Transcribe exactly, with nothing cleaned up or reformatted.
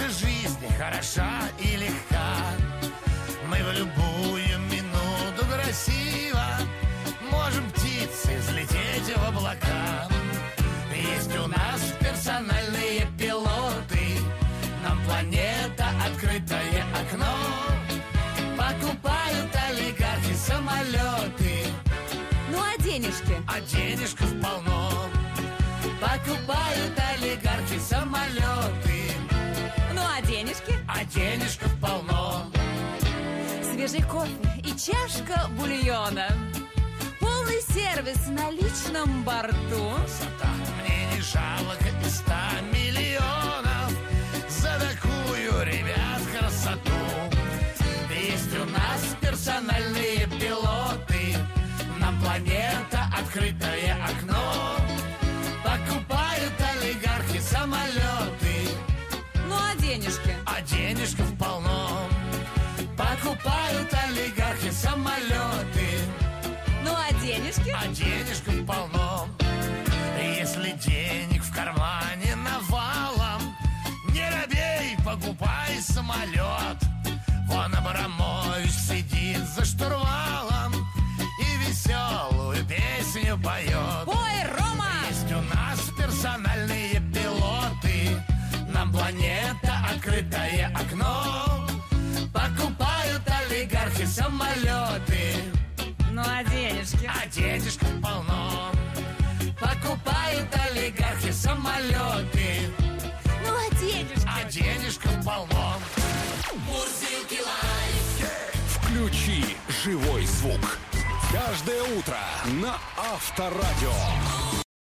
Наша жизнь хороша и легка. Мы в любую минуту красиво можем птицей взлететь в облака. Есть у нас персональные пилоты, нам планета открытое окно. Покупают олигархи самолеты. Ну а денежки? А денежков полно. Покупают олигархи самолеты. Ну а денежки? А денежков полно. Свежий кофе и чашка бульона. Полный сервис на личном борту. Красота. Мне не жалко и ста миллионов за такую, ребят, красоту. Есть у нас персональные пилоты, нам планета открытое окно. Покупают олигархи самолеты. Ну а денежки? А денежков полно. Покупают олигархи самолеты. Ну а денежки? А денежков полно. Если денег в кармане навалом, не робей, покупай самолет. Вон Абрамович сидит за штурвалом и веселую песню поет. Ой, Рома! Есть у нас персональные пилоты, нам планета открытое окно. Покупают олигархи самолеты. Ну а денежки? А денежков полно. Покупают олигархи самолеты. Ну а денежки? А денежков полно. Мурзилки лайф. Включи живой звук. Каждое утро на Авторадио.